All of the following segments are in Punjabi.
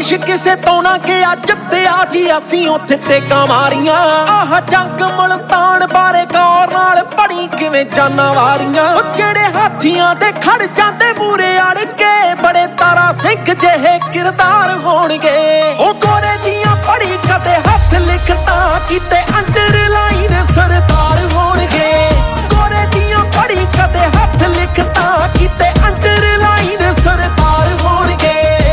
ਸ਼ੀਸ਼ ਕਿਸੇ ਤੋਂ ਨਾ ਗਿਆ ਜਿੱਤਿਆ ਜੀ ਅਸੀਂ ਉੱਥੇ ਟੇਕਾਂ ਮਾਰੀਆਂ। ਆਹ ਜੰਗ ਮੁਲਤਾਨ ਬਾਰੇ ਗੌਰ ਨਾਲ ਪੜੀ ਕਿਵੇਂ ਜਾਨਾਂ ਵਾਰੀਆਂ। ਉਹ ਜਿਹੜੇ ਹਾਥੀਆਂ ਦੇ ਖੜ ਜਾਂਦੇ ਮੂਰੇ ਅੜ ਕੇ ਬੜੇ ਤਾਰਾ ਸਿੰਘ ਜਿਹੇ ਕਿਰਦਾਰ ਹੋਣਗੇ। ਉਹ ਗੋਰੇ ਦੀਆਂ ਪੜੀ ਕਦੇ ਹੱਥ ਲਿਖਤਾਂ ਕੀਤੇ ਅੰਡਰਲਾਈਨ ਸਰਦਾਰ ਹੋਣਗੇ। ਗੋਰੇ ਦੀਆਂ ਪੜੀ ਕਦੇ ਹੱਥ ਲਿਖਤਾਂ ਕੀਤੇ ਅੰਡਰਲਾਈਨ ਸਰਦਾਰ ਹੋਣਗੇ।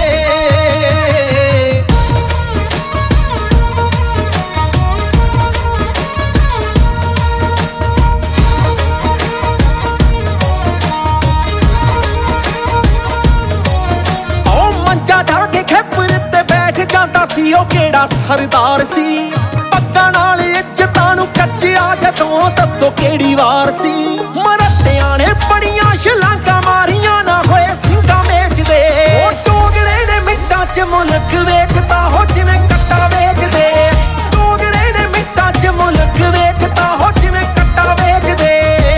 ਮੰਜਾ ਢਾ ਕੇ ਖੇਪਰ ਤੇ ਬੈਠ ਜਾਂਦਾ ਸੀ ਉਹ ਕਿਹੜਾ ਸਰਦਾਰ ਸੀ। ਪੱਗਾਂ ਨਾਲ ਇੱਜ਼ਤਾਂ ਨੂੰ ਕੱਚਿਆ ਜਦੋਂ ਦੱਸੋ ਕਿਹੜੀ ਵਾਰ ਸੀ। ਮਰੱਟਿਆਂ ਨੇ ਬੜੀਆਂ ਛਲਾਂਗਾਂ ਮਾਰੀਆਂ ਨਾ ਹੋਏ ਸਿੰਘਾਂ ਵੇਚਦੇ। ਉਹ ਡੋਗਰੇ ਨੇ ਮਿੰਟਾਂ 'ਚ ਮੁਲਕ ਵੇਚਦਾ ਹੋ ਜਿਵੇਂ ਕੱਟਾ ਵੇਚਦੇ। ਡੋਗਰੇ ਨੇ ਮਿੰਟਾਂ 'ਚ ਮੁਲਕ ਵੇਚਦਾ ਹੋ ਜਿਵੇਂ ਕੱਟਾ ਵੇਚਦੇ।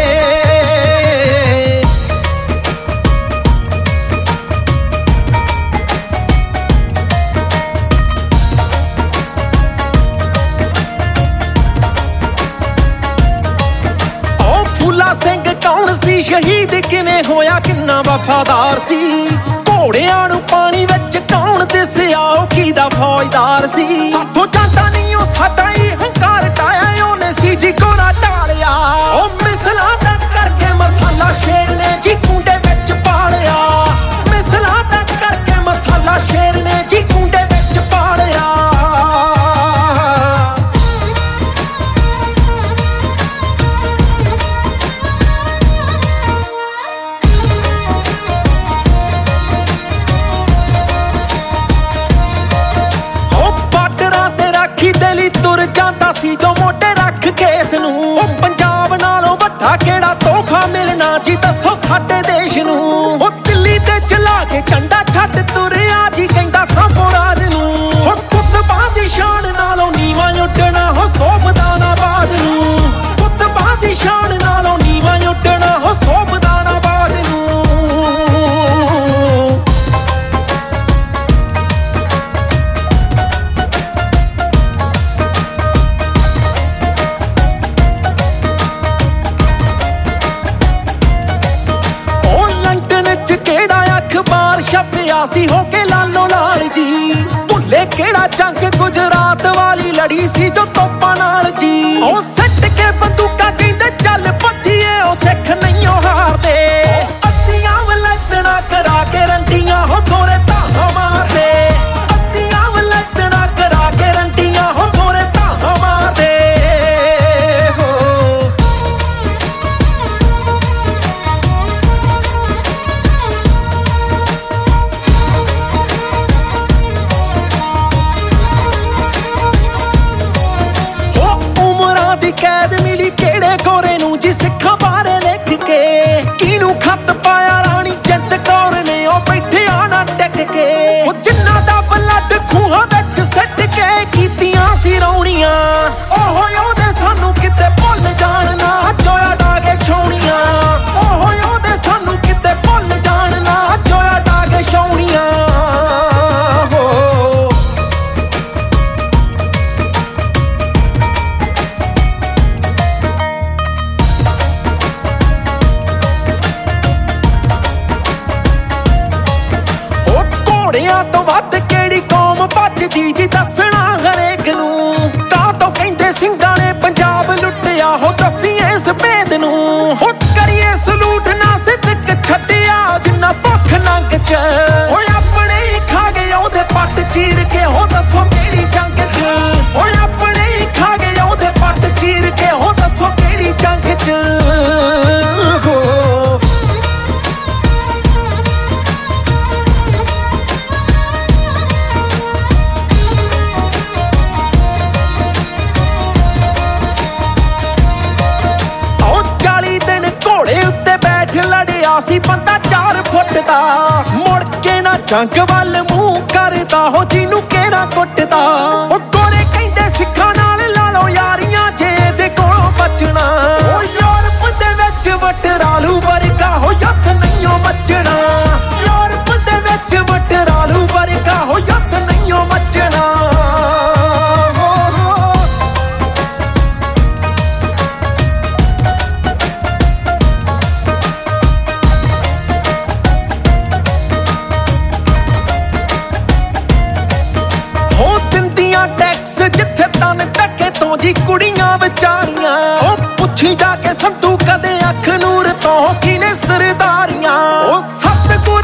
ਸਿੰਘ ਕੌਣ ਸੀ ਸ਼ਹੀਦ ਕਿਵੇਂ ਹੋਇਆ ਕਿੰਨਾ ਵਫਾਦਾਰ ਸੀ। ਘੋੜਿਆਂ ਨੂੰ ਪਾਣੀ ਵਿੱਚ ਕੌਣ ਦਿਸਿਆ ਉਹ ਕਿਹਦਾ ਫੌਜਦਾਰ ਸੀ। ਸਾਥੋਂ ਜਾਂਦਾ ਨਹੀਂ ਉਹ ਸਾਡਾ ਹੀ ਹੰਕਾਰ ਟਾਇਆ ਉਹਨੇ ਸੀ ਜੀ ਘੋੜਾ ਢਾਲਿਆ। ਉਹ ਮਿਸਲਾਂ ਦਾ ਕਰਕੇ ਮਸਾਲਾ ਸ਼ੇਰ ਨੇ ਜੀ ਕੁੰਡੇ ਵਿੱਚ ਪਾਲਿਆ। ਮਿਸਲਾਂ ਦਾ ਕਰਕੇ ਮਸਾਲਾ ਸ਼ੇਰ ਨੇ ਜੀ ਕੁੰਡੇ ਵਿੱਚ ਪਾਲਿਆ। ਤੁਰ ਜਾਂਦਾ ਸੀ ਜੋ ਮੋਢੇ ਰੱਖ ਕੇ ਇਸ ਨੂੰ। ਉਹ ਪੰਜਾਬ ਨਾਲੋਂ ਵੱਡਾ ਕਿਹੜਾ ਤੋਹਫਾ ਮਿਲਣਾ ਜੀ ਦੱਸੋ ਸਾਡੇ ਦੇਸ਼ ਨੂੰ। ਉਹ ਦਿੱਲੀ ਤੇ ਚਲਾ ਕੇ ਝੰਡਾ ਛੱਡ ਤੁਰਿਆ ਜੀ ਕਹਿੰਦਾ ਸਾਂਭੋ ਰਾਜ ਨੂੰ। ਉਹ ਕੁਤਬਾਂ ਦੀ ਸ਼ਾਨ ਨਾਲੋਂ ਨੀਵਾਂ ਉੱਡਣਾ ਹੋ ਸੋਭਦਾਨਾਬਾਦ ਨੂੰ। ਕੁਤਬਾਂ ਦੀ ਸ਼ਾਨ ਨਾਲੋਂ ਨੀਵਾਂ ਉੱਡਣਾ ਹੋ ਸੋਭਦਾਨਾਬਾਦ ਨੂੰ। ਕਿਹੜਾ ਅਖਬਾਰ ਛਪਿਆ ਸੀ ਹੋ ਕੇ ਲਾਲੋ ਲਾਲ ਜੀ। ਭੁੱਲੇ ਕਿਹੜਾ ਜੰਗ ਗੁਜਰਾਤ ਵਾਲੀ ਲੜੀ ਸੀ ਜੋ ਤੋਪਾਂ ਨਾਲ ਜੀ। ਉਹ ਸੱਟ ਕੇ ਬੰਦੂਕਾਂ ਕਹਿੰਦੇ ਚੱਲ ਭੱਜੀਏ ਉਹ ਸਿੱਖ ਨਹੀਂ ਹਾਰਦੇ। ਅੱਧੀਆਂ ਵਲੈਤਣਾ ਕਰਾ ਕੇ ਰੰਡੀਆਂ ਹੋ ਗੋਰੇ ਧਾਹਾਂ ਮਾਰਦੇ। ਅੱਧੀਆਂ ਵਲੈਤਣਾ ਕਰਾ ਕੇ ਰੰਡੀਆਂ ਹੋ ਗੋਰੇ ਧਾਹਾਂ ਮਾਰਦੇ। ਕੈਦ ਮਿਲੀ ਕਿਹੜੇ ਗੋਰੇ ਨੂੰ ਜੀ ਸਿੱਖਾਂ ਬਾਰੇ ਲਿਖ ਕੇ। ਕਿਹਨੂੰ ਖੱਤ ਪਾਇਆ ਰਾਣੀ ਜਿੰਦ ਕੌਰ ਨੇ ਉਹ ਬੈਠਿਆ ਨਾ ਟਿਕ ਕੇ। ਉਹ ਜਿੰਨਾ ਦਾ ਬਲੱਡ ਖੂਹਾਂ ਵਿੱਚ ਸਿੱਟ ਕੇ ਕੀਤੀਆਂ ਸੀ ਰੌਣੀਆਂ। ਉਹ ਉਹਦੇ ਸਾਨੂੰ ਕਿਤੇ ਭੁੱਲ ਜਾਣ ਨਾ ਜੋਇਆ ਡਾਗੇ ਛਾਉਣੀਆਂ। ਉਹ ਉਹਦੇ ਸਾਨੂੰ ਕਿਤੇ ਭੁੱਲ ਜਾਣ ਨਾ ਜੋਇਆ ਡਾਗੇ ਛਾਉਣੀਆਂ। ਘੋੜਿਆਂ ਤੋਂ ਵੱਧ ਕਿਹੜੀ ਕੌਮ ਭੱਜਦੀ ਜੀ ਦੱਸਣਾ ਹਰੇਕ ਨੂੰ। ਤਾਂ ਤੋਂ ਕਹਿੰਦੇ ਸਿੰਘਾਂ ਨੇ ਪੰਜਾਬ ਲੁੱਟਿਆ ਹੋ ਦੱਸੀ ਇਸ ਭੇਦ ਨੂੰ। ਹੋ ਕਰੀਏ ਸਲੂਟ ਨਾ ਸਿੱਧਕ ਛੱਡਿਆ ਜਿੰਨਾ ਭੁੱਖ ਨੰਗ ਚ। ਓਏ ਆਪਣੇ ਹੀ ਖਾ ਗਏ ਉਹਦੇ ਪੱਟ ਚੀਰ ਕੇ ਹੋ ਦੱਸੋ ਕਿਹੜੀ ਜੰਗ ਚ। ਓਏ ਆਪਣੇ ਹੀ ਖਾ ਗਏ ਉਹਦੇ ਪੱਟ ਚੀਰ ਕੇ ਹੋ ਦੱਸੋ ਕਿਹੜੀ ਜੰਗ ਚ। ਲੜਿਆ ਸੀ ਬੰਦਾ 4 ਫੁੱਟ ਦਾ। ਮੁੜ ਕੇ ਨਾ ਜੰਗ ਵੱਲ ਮੂੰਹ ਕਰਦਾ ਹੋ ਜਿਹਨੂੰ ਕਿਹੜਾ ਕੁੱਟਦਾ। ਉਹ ਗੋਰੇ ਕਹਿੰਦੇ ਸਿੱਖਾਂ ਨਾਲ ਲਾ ਲਓ ਯਾਰੀਆਂ ਜੇ ਦੇ ਕੋਲੋਂ ਬਚਣਾ। ਉਹ ਯੂਰਪ ਦੇ ਵਿੱਚ ਵਟਰਾਲੂ ਵਰਗਾ ਹੋ ਯੁੱਧ ਨਹੀਂਓ ਮੱਚਣਾ। ਯੂਰਪ ਦੇ ਵਿੱਚ ਵਟਰਾਲੂ ਵਰਗਾ ਹੋ ਯੁੱਧ ਨਹੀਂਓ ਵਿਚਾਰੀਆਂ ਉਹ ਪੁੱਛੀ ਜਾ ਕੇ ਸੰਤੂ ਕਦੇ ਅੱਖ ਨੂਰ ਤੋਂ ਕਿਨੇ ਸਰਦਾਰੀਆਂ ਉਹ ਸਤਿਗੁਰ